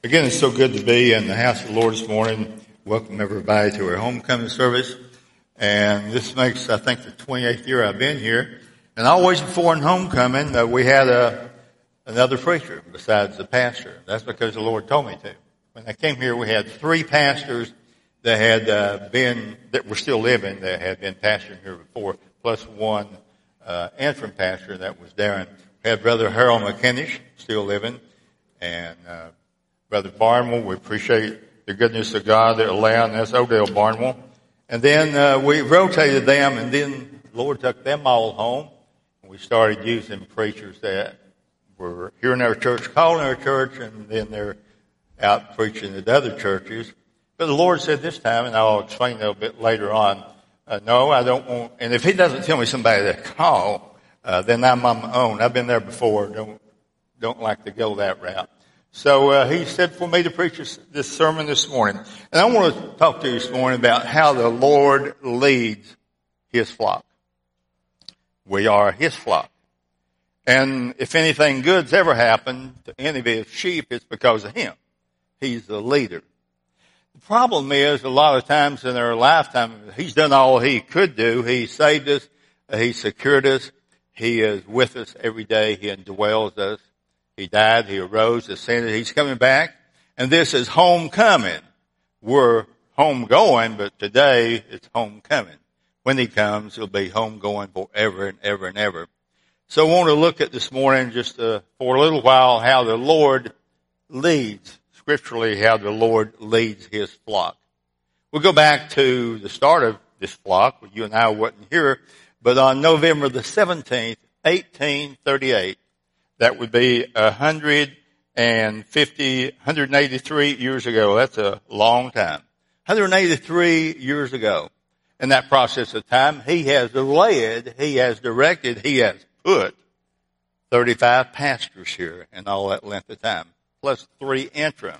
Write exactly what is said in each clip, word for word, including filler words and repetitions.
Again, it's so good to be in the house of the Lord this morning. Welcome everybody to our homecoming service. And this makes, I think, the twenty-eighth year I've been here. And always before in homecoming, uh, we had a, another preacher besides the pastor. That's because the Lord told me to. When I came here, we had three pastors that had uh, been, that were still living, that had been pastoring here before, plus one uh, interim pastor, that was Darren. We had Brother Harold McKinnish, still living, and uh, Brother Barnwell. We appreciate the goodness of God that allowed us, Odell Barnwell. And then uh, we rotated them, and then the Lord took them all home. And we started using preachers that were here in our church, calling our church, and then they're out preaching at other churches. But the Lord said this time, and I'll explain that a bit later on, uh, no, I don't want, and if He doesn't tell me somebody to call, uh, then I'm on my own. I've been there before. Don't, don't like to go that route. So uh, He said for me to preach this, this sermon this morning. And I want to talk to you this morning about how the Lord leads His flock. We are His flock. And if anything good's ever happened to any of His sheep, it's because of Him. He's the leader. The problem is, a lot of times in our lifetime, He's done all He could do. He saved us. He secured us. He is with us every day. He indwells us. He died. He arose, ascended. He's coming back. And this is homecoming. We're homegoing, but today it's homecoming. When He comes, it'll be homegoing forever and ever and ever. So I want to look at this morning just uh, for a little while how the Lord leads, scripturally how the Lord leads His flock. We'll go back to the start of this flock. You and I wasn't here, but on November the seventeenth, eighteen thirty-eight, that would be one hundred fifty, one hundred eighty-three years ago. That's a long time. one hundred eighty-three years ago. In that process of time, He has led, He has directed, He has put thirty-five pastors here in all that length of time, plus three interims.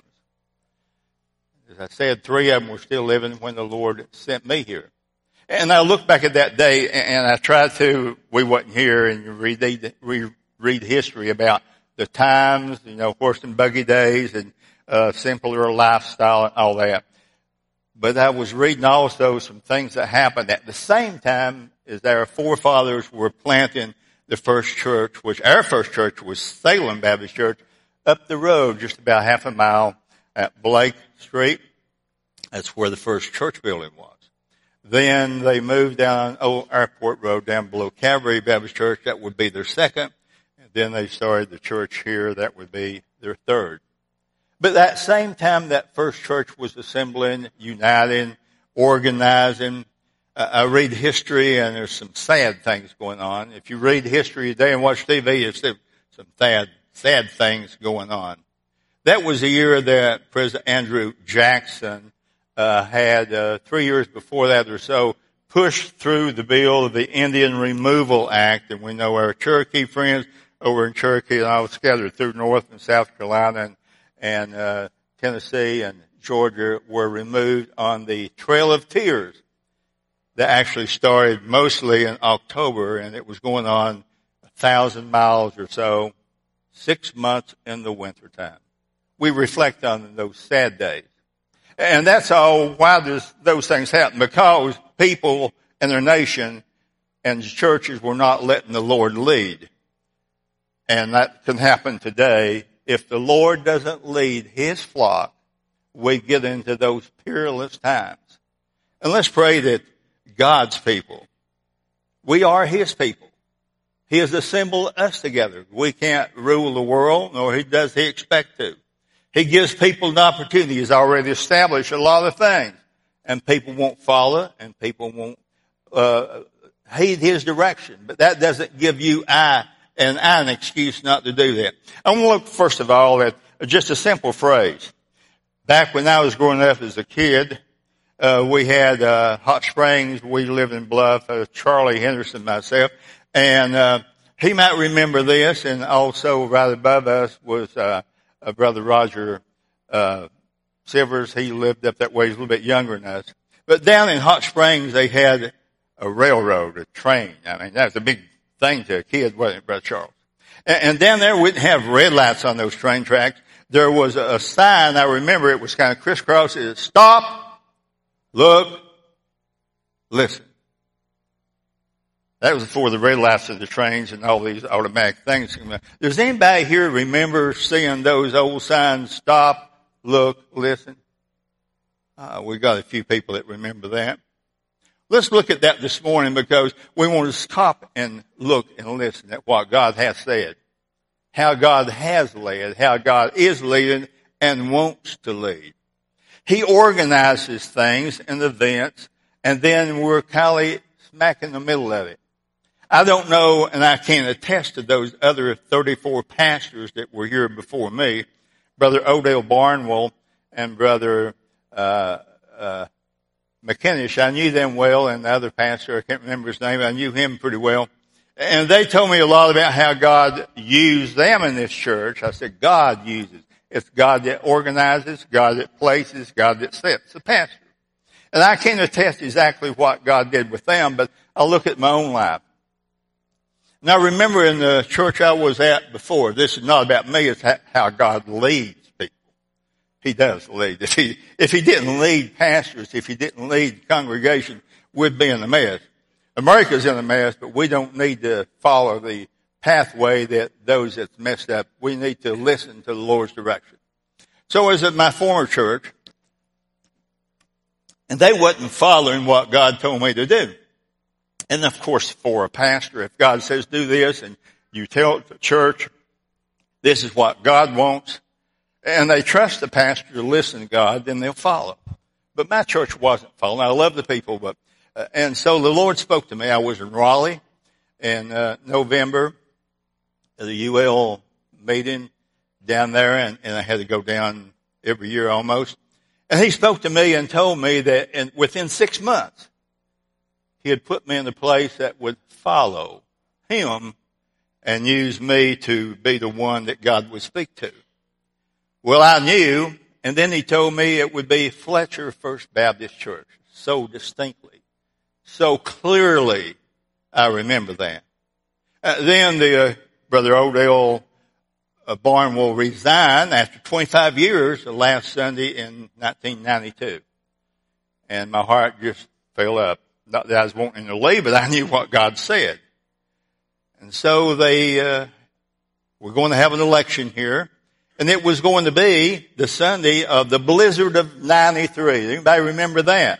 As I said, three of them were still living when the Lord sent me here. And I look back at that day, and I try to, we wasn't here, and you read the, read, read history about the times, you know, horse and buggy days, and uh, simpler lifestyle and all that. But I was reading also some things that happened at the same time as our forefathers were planting the first church, which our first church was Salem Baptist Church, up the road just about half a mile at Blake Street. That's where the first church building was. Then they moved down Old Airport Road down below Calvary Baptist Church. That would be their second. And then they started the church here. That would be their third. But that same time that first church was assembling, uniting, organizing, uh, I read history and there's some sad things going on. If you read history today and watch T V, there's some sad, sad things going on. That was the year that President Andrew Jackson uh, had, uh, three years before that or so, pushed through the bill of the Indian Removal Act. And we know our Cherokee friends over in Cherokee and all scattered through North and South Carolina and and uh, Tennessee and Georgia were removed on the Trail of Tears that actually started mostly in October, and it was going on a thousand miles or so, six months in the wintertime. We reflect on those sad days. And that's all why this, those things happen, because people in their nation and churches were not letting the Lord lead. And that can happen today. If the Lord doesn't lead His flock, we get into those peerless times. And let's pray that God's people, we are His people. He has assembled us together. We can't rule the world, nor he does He expect to. He gives people an opportunity. He's already established a lot of things. And people won't follow, and people won't uh heed His direction. But that doesn't give you I and I an excuse not to do that. I want to look first of all at just a simple phrase. Back when I was growing up as a kid, uh, we had uh, Hot Springs. We lived in Bluff. Uh, Charlie Henderson, myself, and uh, he might remember this. And also, right above us was uh, uh, Brother Roger uh, Silvers. He lived up that way. He's a little bit younger than us. But down in Hot Springs, they had a railroad, a train. I mean, that was a big thing to a kid, wasn't it, Brother Charles? And, and down there, we didn't have red lights on those train tracks. there was a sign, I remember it was kind of crisscross. It said, stop, look, listen. That was before the red lights of the trains and all these automatic things. Does anybody here remember seeing those old signs, stop, look, listen? Uh, we got a few people that remember that. Let's look at that this morning because we want to stop and look and listen at what God has said. How God has led, how God is leading and wants to lead. He organizes things and events, and then we're kind of smack in the middle of it. I don't know, and I can't attest to those other thirty-four pastors that were here before me, Brother Odell Barnwell and Brother uh, uh McKinnish. I knew them well, and the other pastor, I can't remember his name, I knew him pretty well. And they told me a lot about how God used them in this church. I said, God uses. It's God that organizes, God that places, God that sets the pastor. And I can't attest exactly what God did with them, but I'll look at my own life. Now remember in the church I was at before, this is not about me, it's how God leads people. He does lead. If he, if he didn't lead pastors, if he didn't lead congregation, we'd be in a mess. America's in a mess, but we don't need to follow the pathway that those that's messed up. We need to listen to the Lord's direction. So I was at my former church, and they wasn't following what God told me to do. And of course, for a pastor, if God says do this, and you tell the church, this is what God wants, and they trust the pastor to listen to God, then they'll follow. But my church wasn't following. I love the people, but Uh, and so the Lord spoke to me. I was in Raleigh in uh, November at the U L meeting down there, and, and I had to go down every year almost. And he spoke to me and told me that in, within six months, he had put me in a place that would follow him and use me to be the one that God would speak to. Well, I knew, and then he told me it would be Fletcher First Baptist Church, so distinctly. So clearly, I remember that. Uh, then the uh, Brother Odell uh, Barnwell resigned after twenty-five years, the last Sunday in nineteen ninety-two. And my heart just fell up. Not that I was wanting to leave, but I knew what God said. And so they uh, were going to have an election here. And it was going to be the Sunday of the blizzard of ninety-three. Anybody remember that?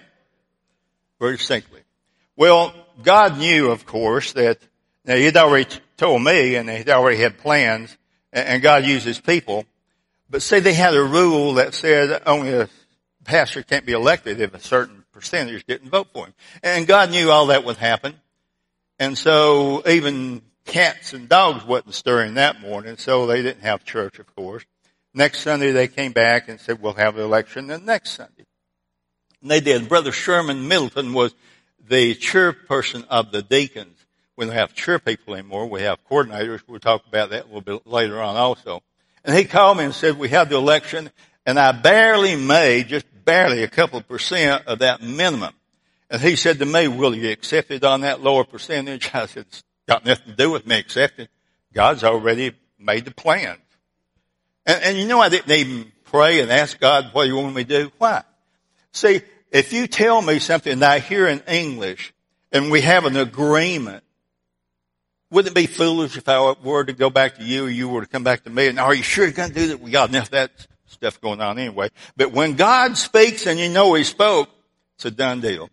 Very distinctly. Well, God knew, of course, that now he'd already told me and he'd already had plans, and God uses people. But say they had a rule that said only a pastor can't be elected if a certain percentage didn't vote for him. And God knew all that would happen. And so even cats and dogs wasn't stirring that morning, so they didn't have church, of course. Next Sunday they came back and said, we'll have the election the next Sunday. And they did. Brother Sherman Middleton was the chairperson of the deacons. We don't have chair people anymore. We have coordinators. We'll talk about that a little bit later on also. And he called me and said, we had the election, and I barely made, just barely a couple of percent of that minimum. And he said to me, will you accept it on that lower percentage? I said, it's got nothing to do with me accepting. God's already made the plans. And, and you know, I didn't even pray and ask God what you want me to do. Why? See, if you tell me something that I hear in English and we have an agreement, wouldn't it be foolish if I were to go back to you or you were to come back to me and, are you sure you're going to do that? We got enough of that stuff going on anyway. But when God speaks and you know he spoke, it's a done deal.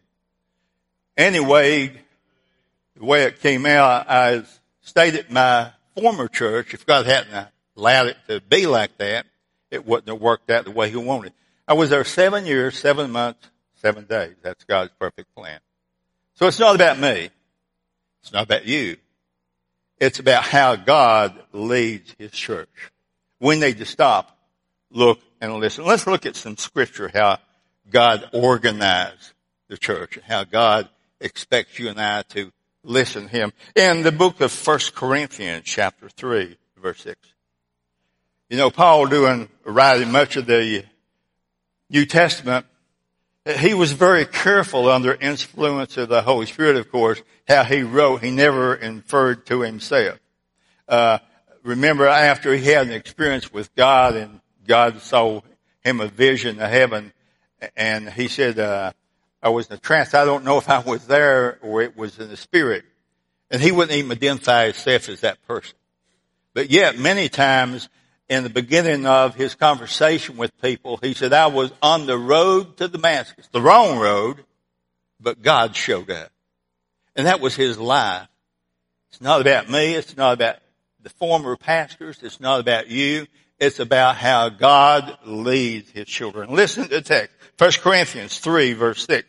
Anyway, the way it came out, I stayed at my former church. If God hadn't allowed it to be like that, it wouldn't have worked out the way he wanted. I was there seven years, seven months, seven days. That's God's perfect plan. So it's not about me. It's not about you. It's about how God leads his church. We need to stop, look, and listen. Let's look at some scripture, how God organized the church, and how God expects you and I to listen to him. In the book of First Corinthians, chapter three, verse six. You know, Paul, doing writing much of the New Testament, he was very careful under influence of the Holy Spirit, of course, how he wrote. He never inferred to himself. Uh, remember, after he had an experience with God in God saw him a vision of heaven, and he said, uh, I was in a trance. I don't know if I was there or it was in the spirit. And he wouldn't even identify himself as that person. But yet, many times in the beginning of his conversation with people, he said, I was on the road to Damascus, the wrong road, but God showed up. And that was his life. It's not about me. It's not about the former pastors. It's not about you. It's about how God leads his children. Listen to the text. First Corinthians three, verse six.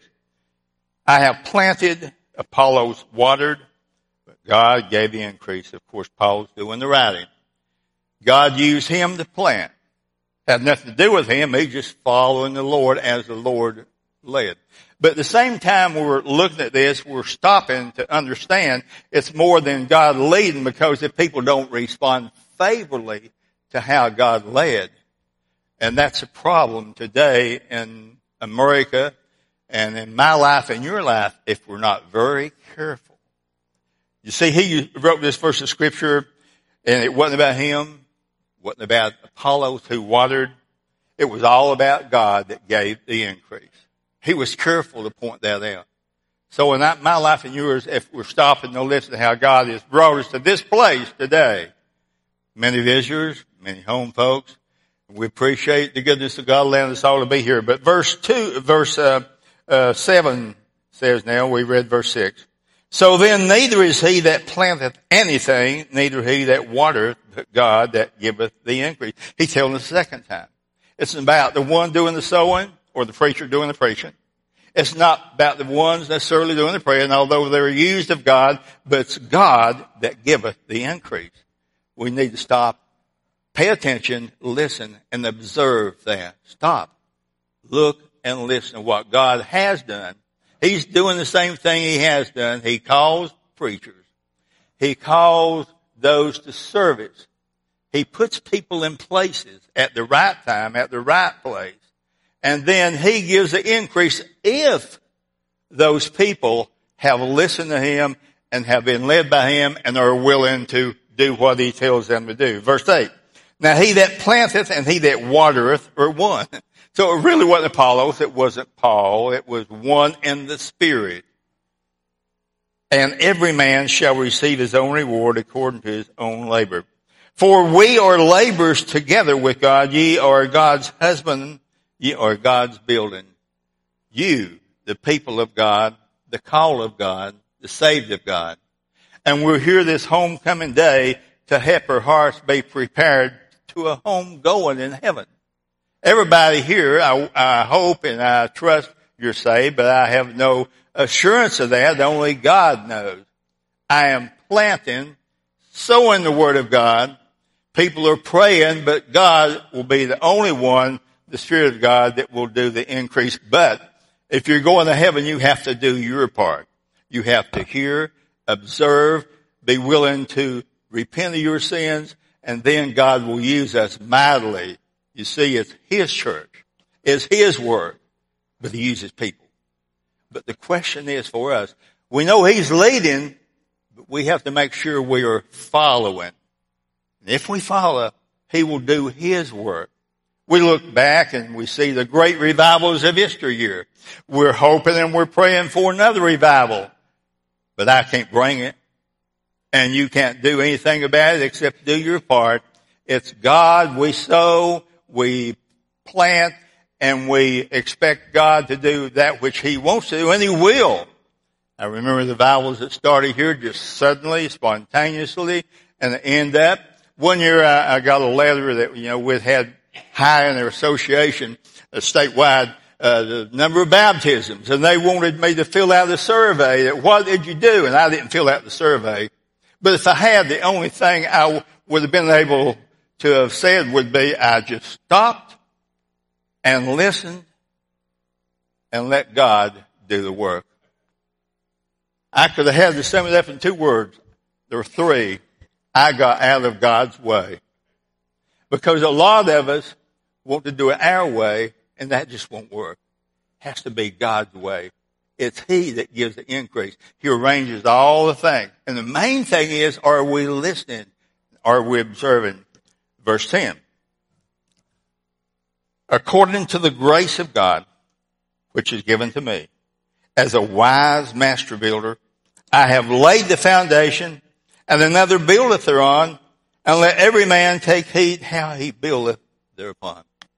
I have planted, Apollos watered, but God gave the increase. Of course, Paul's doing the writing. God used him to plant. Had nothing to do with him. He's just following the Lord as the Lord led. But at the same time we're looking at this, we're stopping to understand it's more than God leading, because if people don't respond favorably to how God led, and that's a problem today in America and in my life and your life if we're not very careful. You see, he wrote this verse of scripture, and it wasn't about him. It wasn't about Apollos who watered. It was all about God that gave the increase. He was careful to point that out. So in my life and yours, if we're stopping to listen to how God has brought us to this place today, many visitors, many home folks, we appreciate the goodness of God allowing us all to be here. But verse two, verse uh, uh, seven says now, we read verse six. So then neither is he that planteth anything, neither he that watereth, but God that giveth the increase. He's telling us the second time. It's about the one doing the sowing or the preacher doing the preaching. It's not about the ones necessarily doing the praying, although they're used of God, but it's God that giveth the increase. We need to stop, pay attention, listen, and observe that. Stop, look, and listen to what God has done. He's doing the same thing he has done. He calls preachers. He calls those to service. He puts people in places at the right time, at the right place. And then he gives the increase if those people have listened to him and have been led by him and are willing to do what he tells them to do. Verse eight. Now he that planteth and he that watereth are one. So it really wasn't Apollos. It wasn't Paul. It was one in the Spirit. And every man shall receive his own reward according to his own labor. For we are laborers together with God. Ye are God's husband. Ye are God's building. You, the people of God, the call of God, the saved of God. And we're here this homecoming day to help our hearts be prepared to a home going in heaven. Everybody here, I, I hope and I trust you're saved, but I have no assurance of that. Only God knows. I am planting, sowing the Word of God. People are praying, but God will be the only one, the Spirit of God, that will do the increase. But if you're going to heaven, you have to do your part. You have to hear, observe, be willing to repent of your sins, and then God will use us mightily. You see, it's His church. It's His work, but He uses people. But the question is for us, we know He's leading, but we have to make sure we are following. And if we follow, He will do His work. We look back and we see the great revivals of history here. We're hoping and we're praying for another revival, but I can't bring it. And you can't do anything about it except do your part. It's God. We sow, we plant, and we expect God to do that which He wants to do, and He will. I remember the revivals that started here just suddenly, spontaneously, and end up. One year I, I got a letter that, you know, we had high in their association, uh, statewide, uh, the number of baptisms, and they wanted me to fill out the survey. That, what did you do? And I didn't fill out the survey. But if I had, the only thing I would have been able to have said would be, I just stopped and listened and let God do the work. I could have had to sum it up in two words. There were three. I got out of God's way. Because a lot of us want to do it our way, and that just won't work. It has to be God's way. It's He that gives the increase. He arranges all the things. And the main thing is, are we listening? Are we observing? Verse ten. according to the grace of God, which is given to me, as a wise master builder, I have laid the foundation, and another buildeth thereon, and let every man take heed how he buildeth thereupon.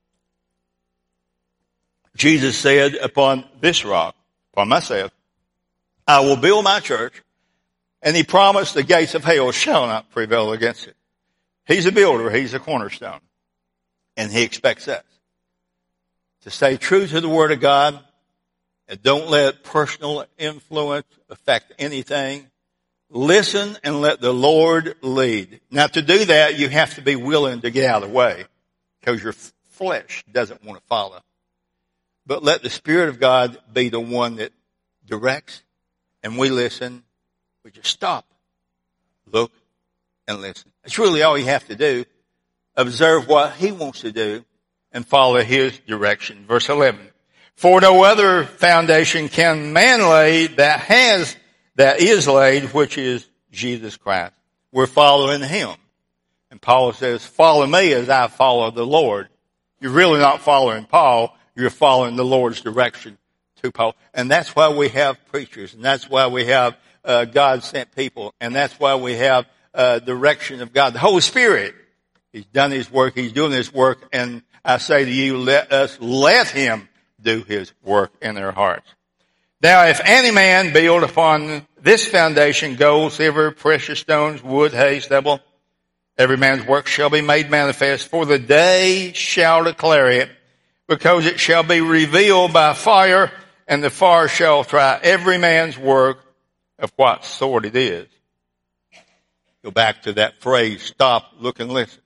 Jesus said, upon this rock, upon myself, I will build my church, and he promised the gates of hell shall not prevail against it. He's a builder, he's a cornerstone, and he expects us to stay true to the Word of God, and don't let personal influence affect anything. Listen and let the Lord lead. Now, to do that, you have to be willing to get out of the way, because your flesh doesn't want to follow. But let the Spirit of God be the one that directs, and we listen. We just stop, look, and listen. It's really all you have to do. Observe what He wants to do and follow His direction. Verse eleven. For no other foundation can man lay that has, that is laid, which is Jesus Christ. We're following Him. And Paul says, follow me as I follow the Lord. You're really not following Paul. You're following the Lord's direction to Paul. And that's why we have preachers. And that's why we have uh, God sent people. And that's why we have uh, direction of God. The Holy Spirit. He's done His work. He's doing His work. And I say to you, let us let Him do His work in their hearts. Now, if any man build upon this foundation gold, silver, precious stones, wood, hay, stubble, every man's work shall be made manifest, for the day shall declare it, because it shall be revealed by fire, and the fire shall try every man's work of what sort it is. Go back to that phrase, stop, look, and listen.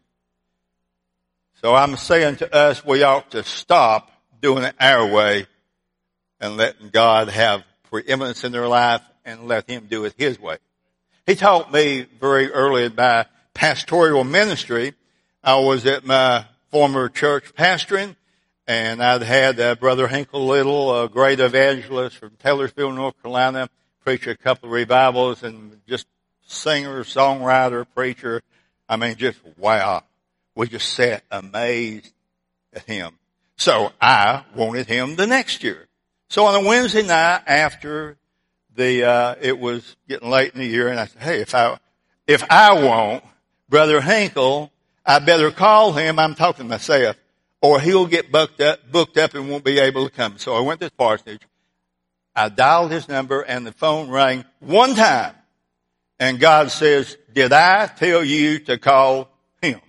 So I'm saying to us, we ought to stop doing it our way and letting God have preeminence in their life and let Him do it His way. He taught me very early in my pastoral ministry. I was at my former church pastoring, and I'd had uh, Brother Hinkle Little, a great evangelist from Taylorsville, North Carolina, preach a couple of revivals, and just singer, songwriter, preacher. I mean, just wow. We just sat amazed at him. So I wanted him the next year. So on a Wednesday night after the, uh, it was getting late in the year, and I said, hey, if I, if I want Brother Hinkle, I better call him. I'm talking to myself, or he'll get booked up, booked up and won't be able to come. So I went to the parsonage. I dialed his number, and the phone rang one time. And God says, did I tell you to call him?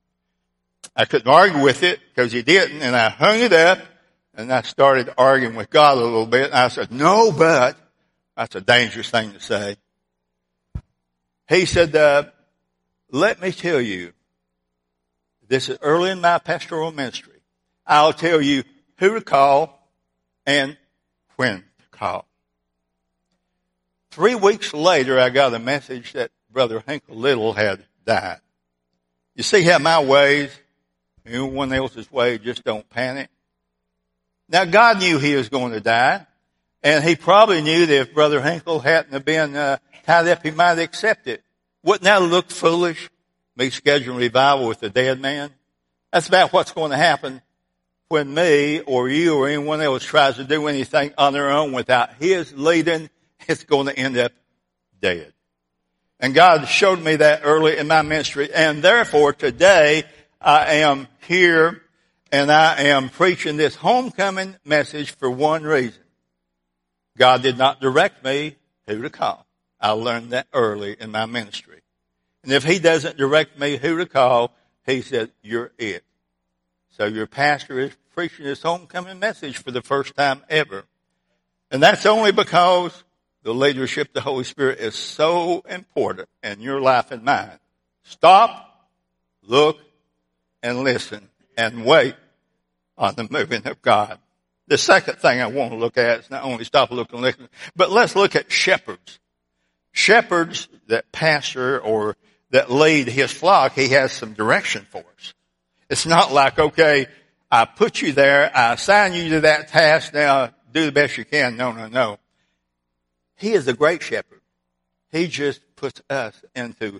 I couldn't argue with it because he didn't, and I hung it up, and I started arguing with God a little bit, and I said, no, but, that's a dangerous thing to say. He said, uh, let me tell you, this is early in my pastoral ministry. I'll tell you who to call and when to call. Three weeks later, I got a message that Brother Hinkle Little had died. You see how my ways, anyone else's way, just don't panic. Now, God knew he was going to die, and he probably knew that if Brother Hinkle hadn't have been uh, tied up, he might accept it. Wouldn't that look foolish, me scheduling revival with a dead man? That's about what's going to happen when me or you or anyone else tries to do anything on their own without his leading. It's going to end up dead. And God showed me that early in my ministry, and therefore today I am here and I am preaching this homecoming message for one reason. God did not direct me who to call. I learned that early in my ministry. And if he doesn't direct me who to call, he said, you're it. So your pastor is preaching this homecoming message for the first time ever. And that's only because the leadership of the Holy Spirit is so important in your life and mine. Stop, look, and listen, and wait on the moving of God. The second thing I want to look at is not only stop, look, and listen, but let's look at shepherds. Shepherds that pastor or that lead his flock, he has some direction for us. It's not like, okay, I put you there, I assign you to that task, now do the best you can. No, no, no. He is a great shepherd. He just puts us into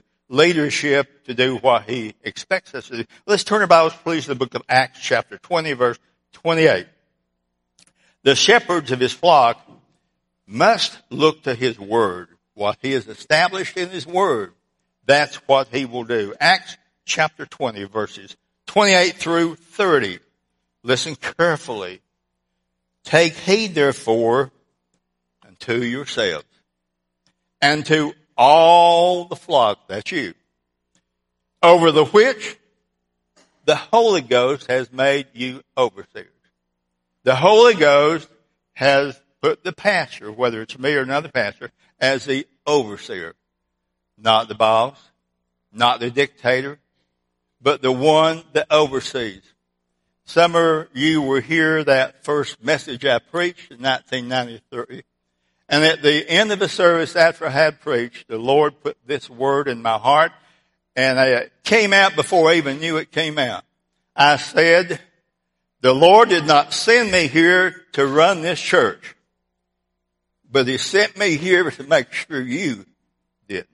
leadership to do what he expects us to do. Let's turn our Bibles, please, to the book of Acts, chapter twenty, verse twenty-eight. The shepherds of his flock must look to his word. What he has established in his word, that's what he will do. Acts chapter twenty, verses twenty-eight through thirty. Listen carefully. Take heed, therefore, unto yourselves and to all the flock, that's you, over the which the Holy Ghost has made you overseers. The Holy Ghost has put the pastor, whether it's me or another pastor, as the overseer. Not the boss, not the dictator, but the one that oversees. Some of you were here that first message I preached in nineteen ninety-three. And at the end of the service, after I had preached, the Lord put this word in my heart, and it came out before I even knew it came out. I said, the Lord did not send me here to run this church, but he sent me here to make sure you did.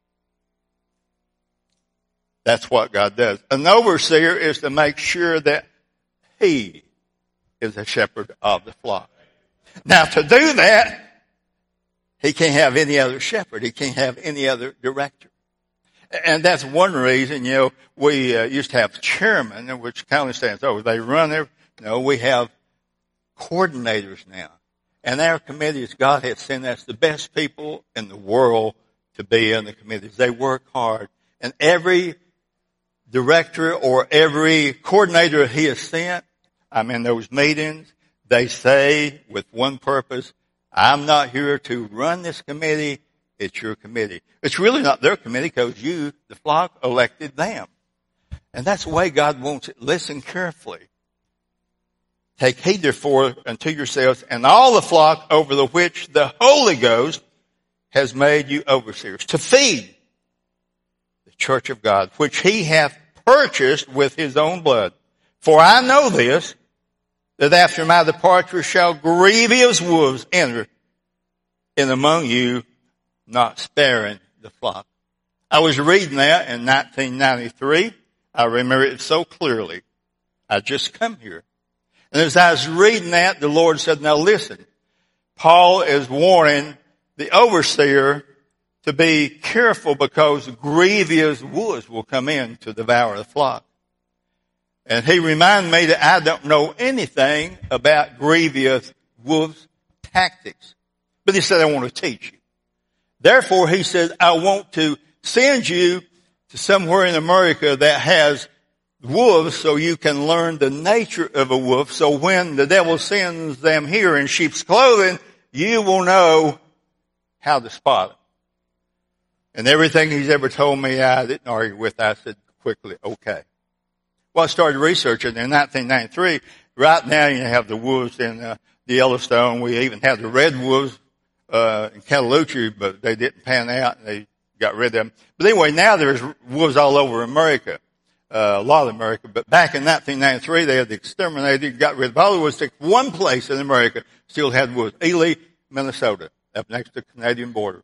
That's what God does. An overseer is to make sure that he is a shepherd of the flock. Now, to do that, he can't have any other shepherd. He can't have any other director. And that's one reason, you know, we uh, used to have chairmen, which kind of stands over. They run their, no, we have coordinators now. And our committees, God has sent us the best people in the world to be in the committees. They work hard. And every director or every coordinator he has sent, I'm in those meetings, they say with one purpose, I'm not here to run this committee, it's your committee. It's really not their committee because you, the flock, elected them. And that's the way God wants it. Listen carefully. Take heed therefore unto yourselves and all the flock over the which the Holy Ghost has made you overseers, to feed the church of God, which he hath purchased with his own blood. For I know this, that after my departure shall grievous wolves enter in among you, not sparing the flock. I was reading that in nineteen ninety-three. I remember it so clearly. I just come here. And as I was reading that, the Lord said, now listen, Paul is warning the overseer to be careful because grievous wolves will come in to devour the flock. And he reminded me that I don't know anything about grievous wolves' tactics. But he said, I want to teach you. Therefore, he said, I want to send you to somewhere in America that has wolves so you can learn the nature of a wolf. So when the devil sends them here in sheep's clothing, you will know how to spot them. And everything he's ever told me, I didn't argue with. I said quickly, okay. Well, I started researching in nineteen ninety-three. Right now, you have the wolves in uh, the Yellowstone. We even have the red wolves uh, in Cataloochee, but they didn't pan out, and they got rid of them. But anyway, now there's wolves all over America, uh, a lot of America. But back in nineteen ninety-three, they had exterminated, got rid of all the wolves. One place in America still had wolves, Ely, Minnesota, up next to the Canadian border.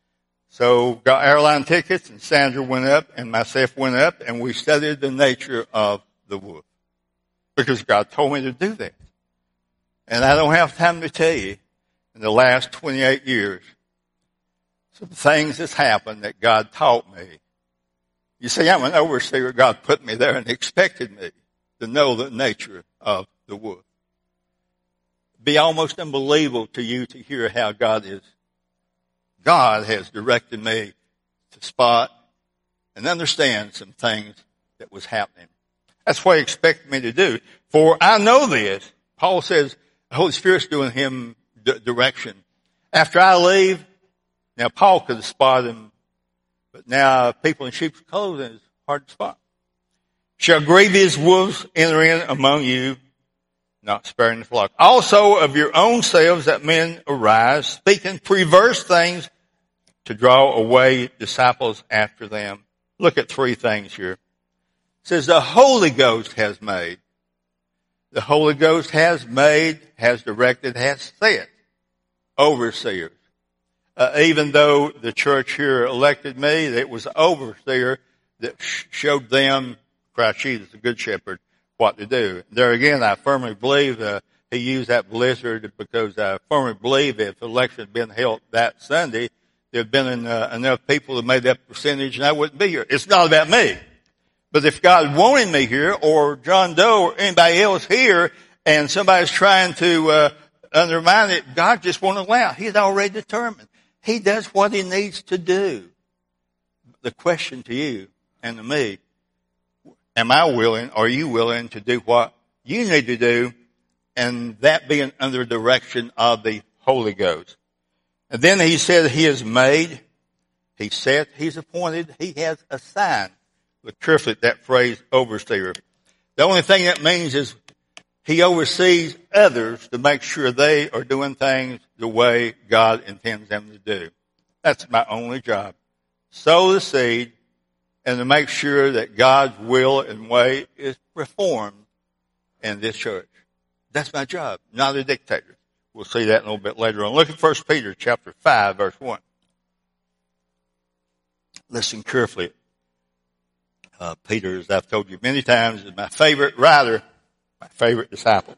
So got airline tickets, and Sandra went up, and myself went up, and we studied the nature of the wolf. Because God told me to do that. And I don't have time to tell you, in the last twenty-eight years, some things that's happened that God taught me. You see, I'm an overseer. God put me there and expected me to know the nature of the wolf. It'd be almost unbelievable to you to hear how God is. God has directed me to spot and understand some things that was happening. That's what he expected me to do. For I know this. Paul says the Holy Spirit's doing him d- direction. After I leave, now Paul could have spotted him, but now people in sheep's clothing is hard to spot. Shall grievous wolves enter in among you, not sparing the flock. Also of your own selves that men arise, speaking perverse things to draw away disciples after them. Look at three things here. It says the Holy Ghost has made. The Holy Ghost has made, has directed, has set overseers. Uh, even though the church here elected me, it was the overseer that sh- showed them, Christ Jesus, the Good Shepherd, what to do. There again, I firmly believe uh, he used that blizzard because I firmly believe if the election had been held that Sunday, there had been uh, enough people that made that percentage and I wouldn't be here. It's not about me. But if God wanted me here or John Doe or anybody else here and somebody's trying to uh, undermine it, God just won't allow. He's already determined. He does what he needs to do. The question to you and to me, am I willing, are you willing to do what you need to do, and that being under direction of the Holy Ghost? And then he said he has made, he said he's appointed, he has assigned. Look carefully at that phrase, overseer. The only thing that means is he oversees others to make sure they are doing things the way God intends them to do. That's my only job. Sow the seed and to make sure that God's will and way is performed in this church. That's my job, not a dictator. We'll see that a little bit later on. Look at First Peter chapter five, verse one. Listen carefully. Uh, Peter, as I've told you many times, is my favorite writer, my favorite disciple.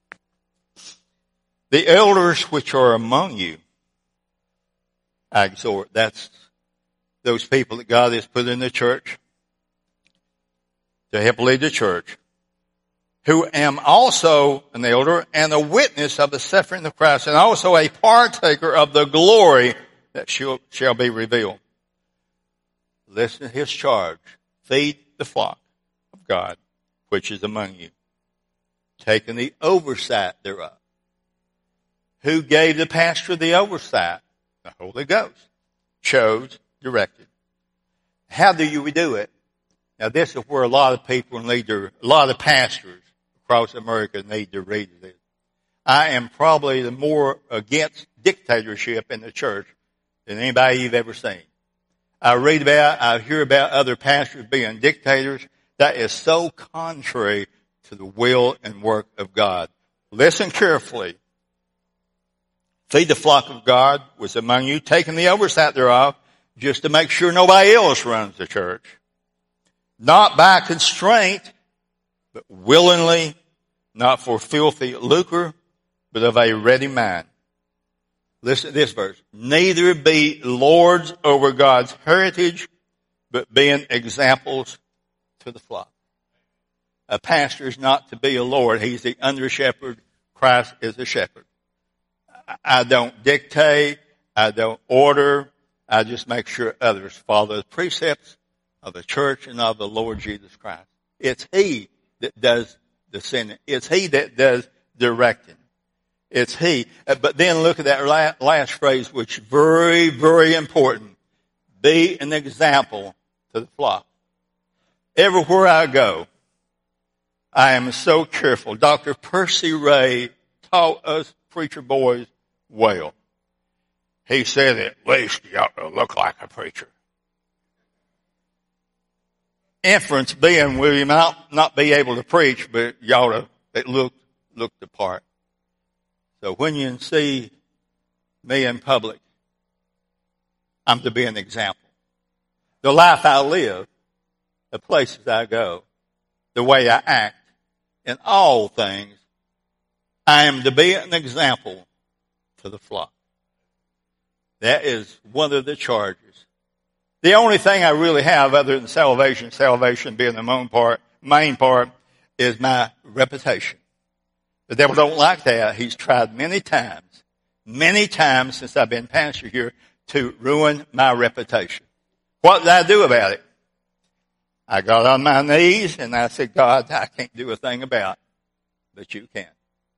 The elders which are among you, I exhort. That's those people that God has put in the church to help lead the church, who am also an elder and a witness of the suffering of Christ, and also a partaker of the glory that shall, shall be revealed. Listen to his charge. Feed the flock of God, which is among you, taking the oversight thereof. Who gave the pastor the oversight? The Holy Ghost. Chose, directed. How do you do it? Now this is where a lot of people need to, a lot of pastors across America need to read this. I am probably the more against dictatorship in the church than anybody you've ever seen. I read about, I hear about other pastors being dictators. That is so contrary to the will and work of God. Listen carefully. Feed the flock of God was among you, taking the oversight thereof, just to make sure nobody else runs the church. Not by constraint, but willingly, not for filthy lucre, but of a ready mind. Listen to this verse. Neither be lords over God's heritage, but being examples to the flock. A pastor is not to be a lord. He's the under shepherd. Christ is the shepherd. I don't dictate. I don't order. I just make sure others follow the precepts of the church and of the Lord Jesus Christ. It's he that does the sending. It's he that does directing. It's he. But then look at that last phrase, which is very, very important. Be an example to the flock. Everywhere I go, I am so careful. Doctor Percy Ray taught us preacher boys well. He said, at least you ought to look like a preacher. Inference being, we might not be able to preach, but you ought to look, look the part. So when you see me in public, I'm to be an example. The life I live, the places I go, the way I act, in all things, I am to be an example to the flock. That is one of the charges. The only thing I really have other than salvation, salvation being the main part, main part, is my reputation. The devil don't like that. He's tried many times, many times since I've been pastor here to ruin my reputation. What did I do about it? I got on my knees and I said, God, I can't do a thing about it, but you can.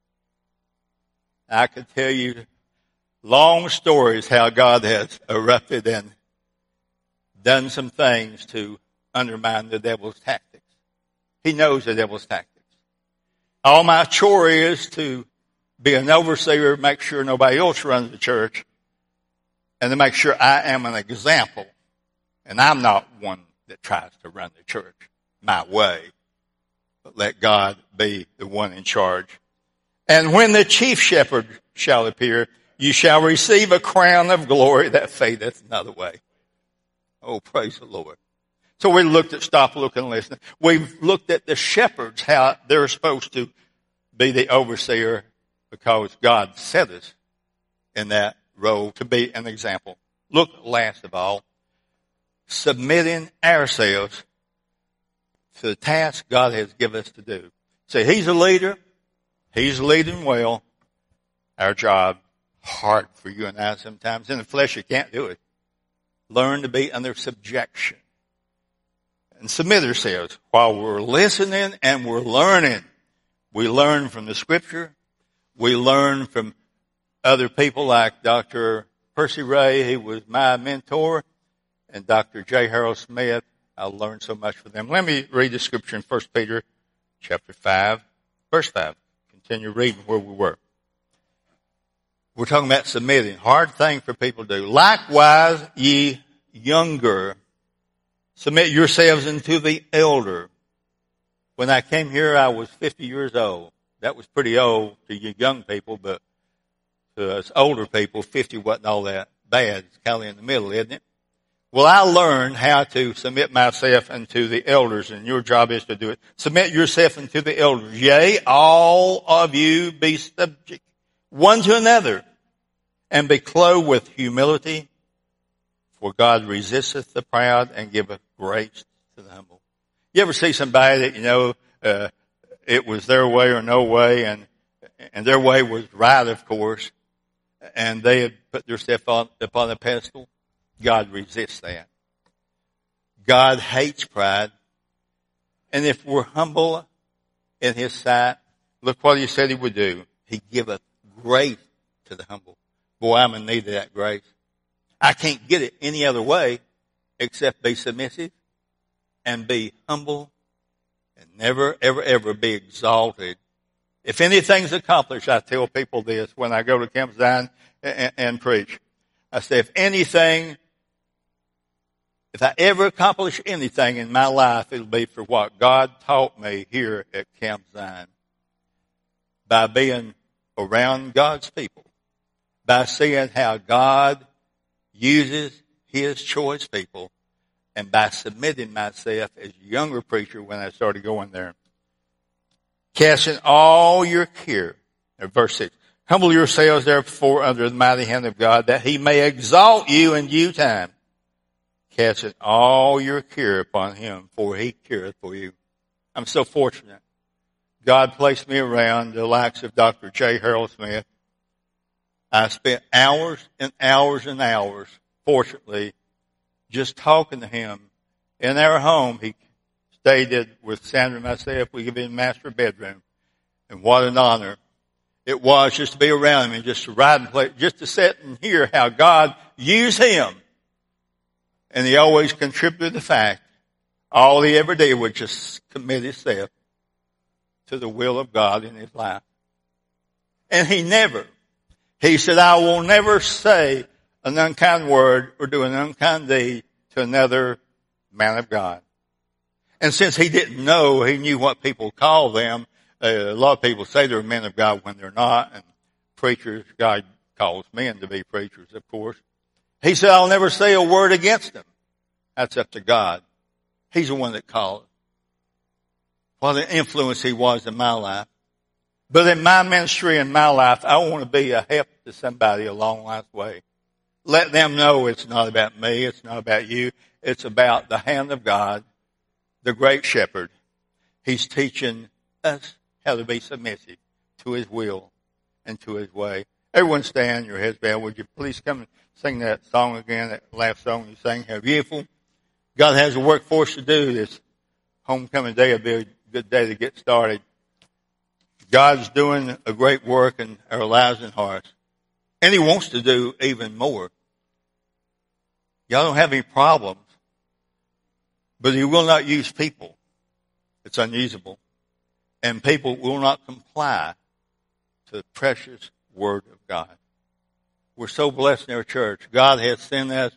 I could tell you long stories how God has erupted and done some things to undermine the devil's tactics. He knows the devil's tactics. All my chore is to be an overseer, make sure nobody else runs the church, and to make sure I am an example. And I'm not one that tries to run the church my way, but let God be the one in charge. And when the chief shepherd shall appear, you shall receive a crown of glory that fadeth not away. Oh, praise the Lord. So we looked at stop, look, and listen. We've looked at the shepherds, how they're supposed to be the overseer because God set us in that role to be an example. Look, last of all, submitting ourselves to the task God has given us to do. See, He's a leader. He's leading well. Our job, hard for you and I sometimes. In the flesh, you can't do it. Learn to be under subjection. And submit ourselves while we're listening and we're learning. We learn from the Scripture. We learn from other people like Doctor Percy Ray, he was my mentor, and Doctor J. Harold Smith. I learned so much from them. Let me read the Scripture in First Peter chapter five, verse five. Continue reading where we were. We're talking about submitting. Hard thing for people to do. Likewise, ye younger, submit yourselves unto the elder. When I came here, I was fifty years old. That was pretty old to you young people, but to us older people, fifty wasn't all that bad. It's kind of in the middle, isn't it? Well, I learned how to submit myself unto the elders, and your job is to do it. Submit yourself unto the elders. Yea, all of you be subject one to another, and be clothed with humility, for God resisteth the proud and giveth grace to the humble. You ever see somebody that you know uh, it was their way or no way, and and their way was right, of course, and they had put themselves on, upon a pedestal? God resists that. God hates pride. And if we're humble in His sight, look what He said He would do. He giveth grace to the humble. Boy, I'm in need of that grace. I can't get it any other way except be submissive and be humble and never, ever, ever be exalted. If anything's accomplished, I tell people this when I go to Camp Zion and, and preach. I say, if anything, if I ever accomplish anything in my life, it'll be for what God taught me here at Camp Zion. By being around God's people. By seeing how God uses His choice people. And by submitting myself as a younger preacher when I started going there. Casting all your care. Verse six. Humble yourselves therefore under the mighty hand of God, that He may exalt you in due time. Casting all your care upon Him, for He careth for you. I'm so fortunate. God placed me around the likes of Doctor J. Harold Smith. I spent hours and hours and hours, fortunately, just talking to him. In our home, he stayed with Sandra and myself. We gave him a master bedroom. And what an honor it was just to be around him and just to ride and play, just to sit and hear how God used him. And he always contributed to the fact all he ever did was just commit himself to the will of God in his life. And he never, he said, I will never say an unkind word or do an unkind deed to another man of God. And since he didn't know, he knew what people call them. Uh, a lot of people say they're men of God when they're not. And preachers, God calls men to be preachers, of course. He said, I'll never say a word against them. That's up to God. He's the one that called. What an influence he was in my life. But in my ministry and my life, I want to be a help to somebody along life's way. Let them know it's not about me. It's not about you. It's about the hand of God, the great shepherd. He's teaching us how to be submissive to His will and to His way. Everyone stand, your heads bowed. Would you please come and sing that song again, that last song you sang, How Beautiful. God has a work for us to do. This homecoming day will be a good day to get started. God's doing a great work in our lives and hearts. And He wants to do even more. Y'all don't have any problems. But He will not use people. It's unusable. And people will not comply to the precious Word of God. We're so blessed in our church. God has sent us.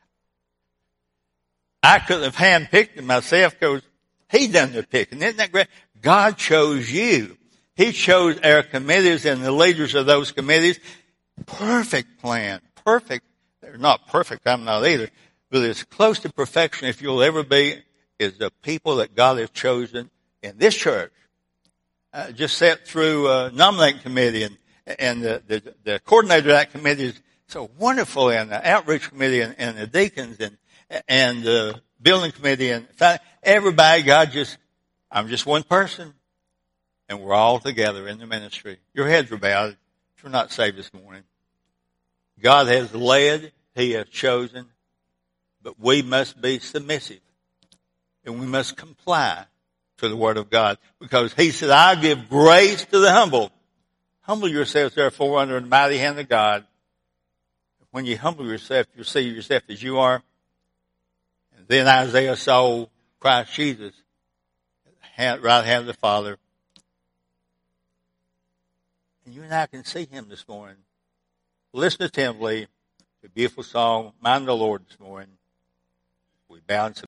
I couldn't have handpicked it myself because He done the picking. Isn't that great? God chose you. He chose our committees and the leaders of those committees. Perfect plan. Perfect. They're not perfect. I'm not either. But it's close to perfection if you'll ever be is the people that God has chosen in this church. Uh, just sat through uh, nominating committee, and and the, the the coordinator of that committee is so wonderful, and the outreach committee, and, and the deacons, and and the building committee, and everybody. God just, I'm just one person, and we're all together in the ministry. Your heads are bowed if you're not saved this morning. God has led, He has chosen, but we must be submissive, and we must comply to the Word of God, because He said, I give grace to the humble. Humble yourselves, therefore, under the mighty hand of God. When you humble yourself, you see yourself as you are. And then Isaiah saw Christ Jesus at the right hand of the Father. And you and I can see Him this morning. Listen attentively to a beautiful song, Mind the Lord, this morning. We bow and submit.